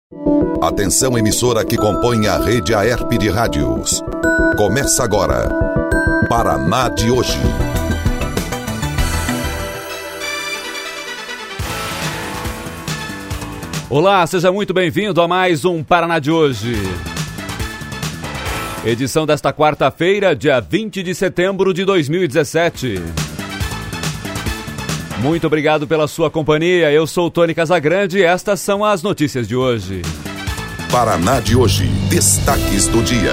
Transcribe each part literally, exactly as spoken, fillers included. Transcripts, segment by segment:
Atenção, emissora que compõe a rede Aerp de rádios. Começa agora, Paraná de hoje. Olá, seja muito bem-vindo a mais um Paraná de hoje. Edição desta quarta-feira, dia vinte de setembro de dois mil e dezessete. Muito obrigado pela sua companhia, eu sou o Tony Casagrande e estas são as notícias de hoje. Paraná de hoje, destaques do dia.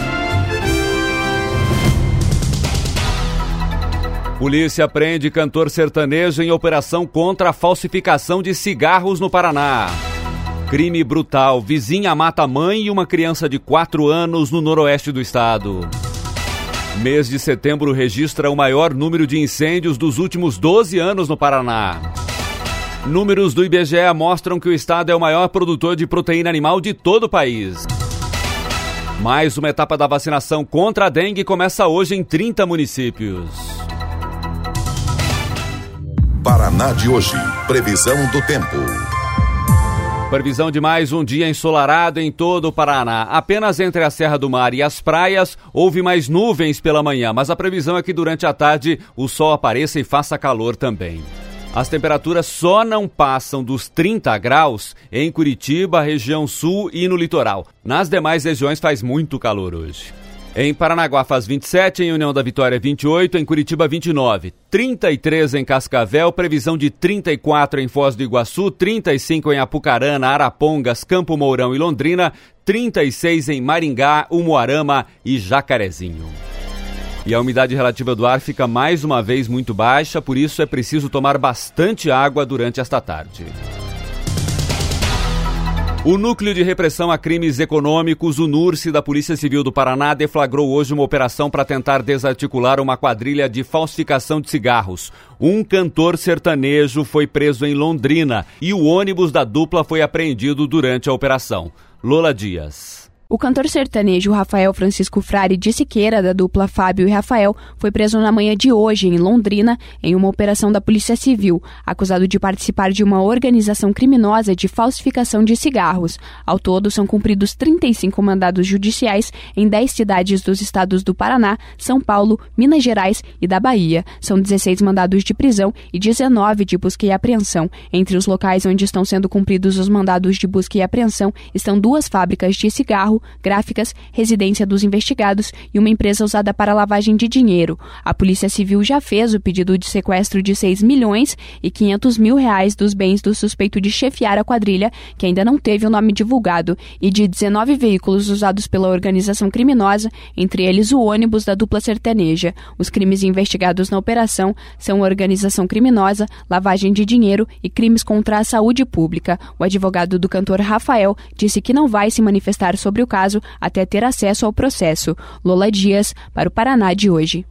Polícia prende cantor sertanejo em operação contra a falsificação de cigarros no Paraná. Crime brutal, vizinha mata mãe e uma criança de quatro anos no noroeste do estado. Mês de setembro registra o maior número de incêndios dos últimos doze anos no Paraná. Números do I B G E mostram que o estado é o maior produtor de proteína animal de todo o país. Mais uma etapa da vacinação contra a dengue começa hoje em trinta municípios. Paraná de hoje, previsão do tempo. Previsão de mais um dia ensolarado em todo o Paraná. Apenas entre a Serra do Mar e as praias houve mais nuvens pela manhã, mas a previsão é que durante a tarde o sol apareça e faça calor também. As temperaturas só não passam dos trinta graus em Curitiba, região sul e no litoral. Nas demais regiões faz muito calor hoje. Em Paranaguá faz vinte e sete, em União da Vitória vinte e oito, em Curitiba vinte e nove, trinta e três em Cascavel, previsão de trinta e quatro em Foz do Iguaçu, trinta e cinco em Apucarana, Arapongas, Campo Mourão e Londrina, trinta e seis em Maringá, Umuarama e Jacarezinho. E a umidade relativa do ar fica mais uma vez muito baixa, por isso é preciso tomar bastante água durante esta tarde. O Núcleo de Repressão a Crimes Econômicos, o NURCE, da Polícia Civil do Paraná, deflagrou hoje uma operação para tentar desarticular uma quadrilha de falsificação de cigarros. Um cantor sertanejo foi preso em Londrina e o ônibus da dupla foi apreendido durante a operação. Lola Dias. O cantor sertanejo Rafael Francisco Frade de Siqueira, da dupla Fábio e Rafael, foi preso na manhã de hoje, em Londrina, em uma operação da Polícia Civil, acusado de participar de uma organização criminosa de falsificação de cigarros. Ao todo, são cumpridos trinta e cinco mandados judiciais em dez cidades dos estados do Paraná, São Paulo, Minas Gerais e da Bahia. São dezesseis mandados de prisão e dezenove de busca e apreensão. Entre os locais onde estão sendo cumpridos os mandados de busca e apreensão estão duas fábricas de cigarro, gráficas, residência dos investigados e uma empresa usada para lavagem de dinheiro. A Polícia Civil já fez o pedido de sequestro de seis milhões e quinhentos mil reais dos bens do suspeito de chefiar a quadrilha, que ainda não teve o nome divulgado, e de dezenove veículos usados pela organização criminosa, entre eles o ônibus da dupla sertaneja. Os crimes investigados na operação são organização criminosa, lavagem de dinheiro e crimes contra a saúde pública. O advogado do cantor Rafael disse que não vai se manifestar sobre o caso até ter acesso ao processo. Lola Dias, para o Paraná de hoje.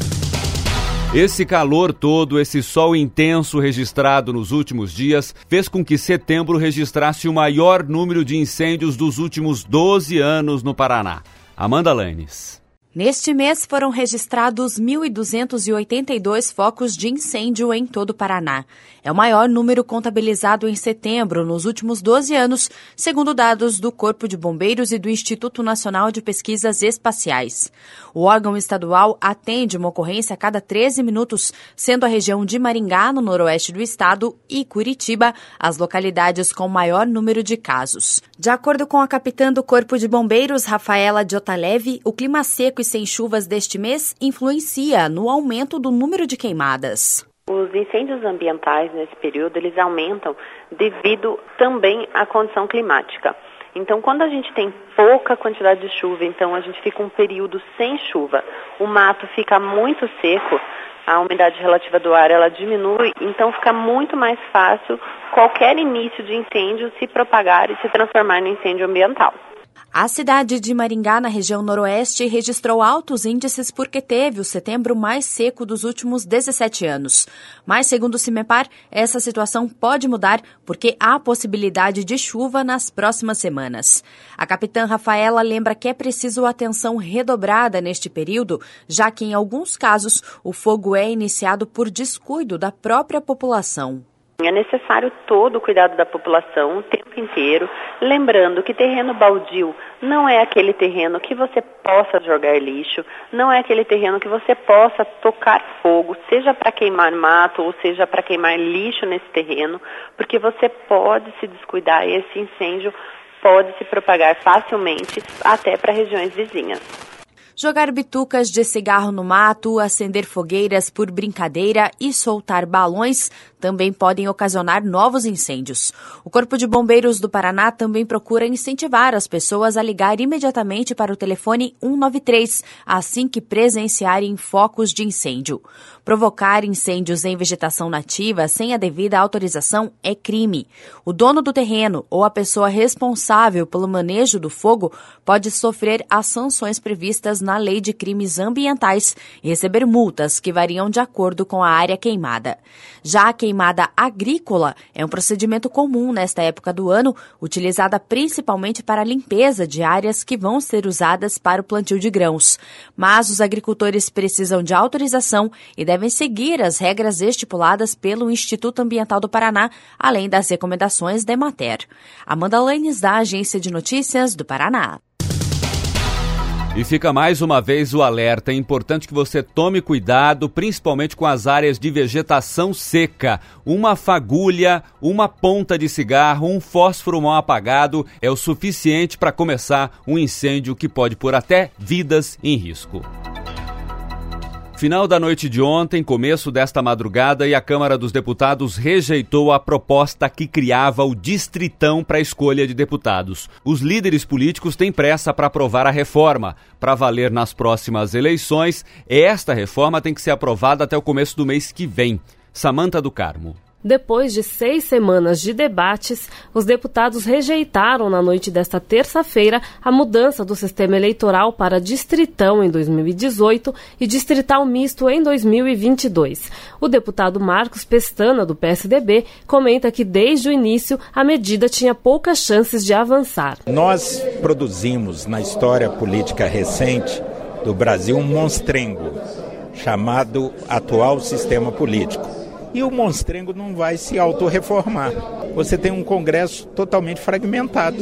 Esse calor todo, esse sol intenso registrado nos últimos dias, fez com que setembro registrasse o maior número de incêndios dos últimos doze anos no Paraná. Amanda Lanes. Neste mês foram registrados mil duzentos e oitenta e dois focos de incêndio em todo o Paraná. É o maior número contabilizado em setembro nos últimos doze anos, segundo dados do Corpo de Bombeiros e do Instituto Nacional de Pesquisas Espaciais. O órgão estadual atende uma ocorrência a cada treze minutos, sendo a região de Maringá, no noroeste do estado, e Curitiba as localidades com maior número de casos. De acordo com a capitã do Corpo de Bombeiros, Rafaela Diotaleve, o clima seco e sem chuvas deste mês influencia no aumento do número de queimadas. Os incêndios ambientais nesse período, eles aumentam devido também à condição climática. Então, quando a gente tem pouca quantidade de chuva, então a gente fica um período sem chuva, o mato fica muito seco, a umidade relativa do ar ela diminui, então fica muito mais fácil qualquer início de incêndio se propagar e se transformar em incêndio ambiental. A cidade de Maringá, na região noroeste, registrou altos índices porque teve o setembro mais seco dos últimos dezessete anos. Mas, segundo o CIMEPAR, essa situação pode mudar porque há possibilidade de chuva nas próximas semanas. A capitã Rafaela lembra que é preciso atenção redobrada neste período, já que, em alguns casos, o fogo é iniciado por descuido da própria população. É necessário todo o cuidado da população o tempo inteiro, lembrando que terreno baldio não é aquele terreno que você possa jogar lixo, não é aquele terreno que você possa tocar fogo, seja para queimar mato ou seja para queimar lixo nesse terreno, porque você pode se descuidar e esse incêndio pode se propagar facilmente até para regiões vizinhas. Jogar bitucas de cigarro no mato, acender fogueiras por brincadeira e soltar balões também podem ocasionar novos incêndios. O Corpo de Bombeiros do Paraná também procura incentivar as pessoas a ligar imediatamente para o telefone um nove três assim que presenciarem focos de incêndio. Provocar incêndios em vegetação nativa sem a devida autorização é crime. O dono do terreno ou a pessoa responsável pelo manejo do fogo pode sofrer as sanções previstas na Lei de Crimes Ambientais e receber multas que variam de acordo com a área queimada. Já a queimada agrícola é um procedimento comum nesta época do ano, utilizada principalmente para a limpeza de áreas que vão ser usadas para o plantio de grãos. Mas os agricultores precisam de autorização e devem seguir as regras estipuladas pelo Instituto Ambiental do Paraná, além das recomendações da Emater. Amanda Lanes, da Agência de Notícias do Paraná. E fica mais uma vez o alerta. É importante que você tome cuidado, principalmente com as áreas de vegetação seca. Uma fagulha, uma ponta de cigarro, um fósforo mal apagado é o suficiente para começar um incêndio que pode pôr até vidas em risco. Final da noite de ontem, começo desta madrugada, e a Câmara dos Deputados rejeitou a proposta que criava o Distritão para a escolha de deputados. Os líderes políticos têm pressa para aprovar a reforma. Para valer nas próximas eleições, esta reforma tem que ser aprovada até o começo do mês que vem. Samanta do Carmo. Depois de seis semanas de debates, os deputados rejeitaram na noite desta terça-feira a mudança do sistema eleitoral para distritão em dois mil e dezoito e distrital misto em dois mil e vinte e dois. O deputado Marcos Pestana, do P S D B, comenta que desde o início a medida tinha poucas chances de avançar. Nós produzimos na história política recente do Brasil um monstrengo chamado atual sistema político. E o monstrengo não vai se autorreformar. Você tem um Congresso totalmente fragmentado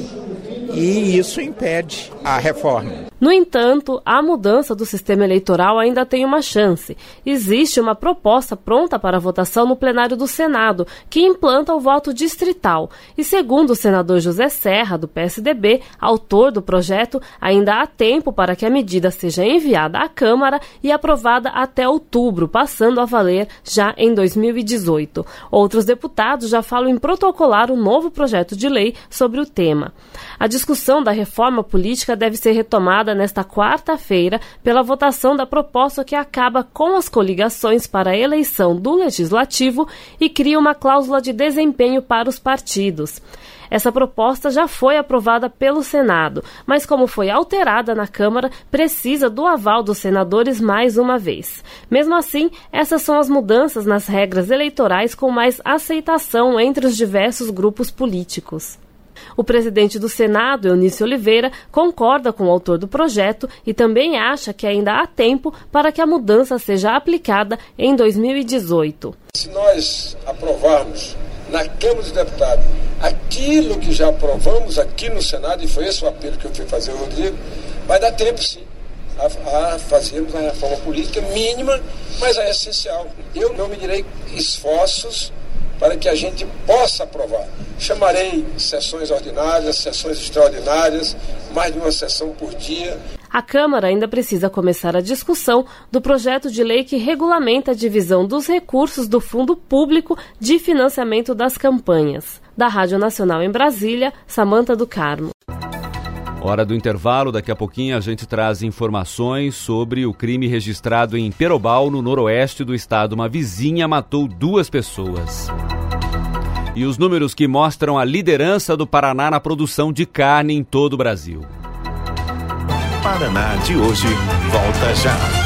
e isso impede a reforma. No entanto, a mudança do sistema eleitoral ainda tem uma chance. Existe uma proposta pronta para votação no plenário do Senado, que implanta o voto distrital. E segundo o senador José Serra, do P S D B, autor do projeto, ainda há tempo para que a medida seja enviada à Câmara e aprovada até outubro, passando a valer já em dois mil e dezoito. Outros deputados já falam em protocolar um novo projeto de lei sobre o tema. A discussão da reforma política deve ser retomada nesta quarta-feira pela votação da proposta que acaba com as coligações para a eleição do Legislativo e cria uma cláusula de desempenho para os partidos. Essa proposta já foi aprovada pelo Senado, mas como foi alterada na Câmara, precisa do aval dos senadores mais uma vez. Mesmo assim, essas são as mudanças nas regras eleitorais com mais aceitação entre os diversos grupos políticos. O presidente do Senado, Eunício Oliveira, concorda com o autor do projeto e também acha que ainda há tempo para que a mudança seja aplicada em dois mil e dezoito. Se nós aprovarmos na Câmara dos Deputados aquilo que já aprovamos aqui no Senado, e foi esse o apelo que eu fui fazer ao Rodrigo, vai dar tempo sim a, a fazermos a reforma política mínima, mas é essencial. Eu não medirei esforços para que a gente possa aprovar. Chamarei sessões ordinárias, sessões extraordinárias, mais de uma sessão por dia. A Câmara ainda precisa começar a discussão do projeto de lei que regulamenta a divisão dos recursos do Fundo Público de Financiamento das Campanhas. Da Rádio Nacional em Brasília, Samanta do Carmo. Hora do intervalo, daqui a pouquinho a gente traz informações sobre o crime registrado em Perobal, no noroeste do estado. Uma vizinha matou duas pessoas. E os números que mostram a liderança do Paraná na produção de carne em todo o Brasil. Paraná de hoje volta já.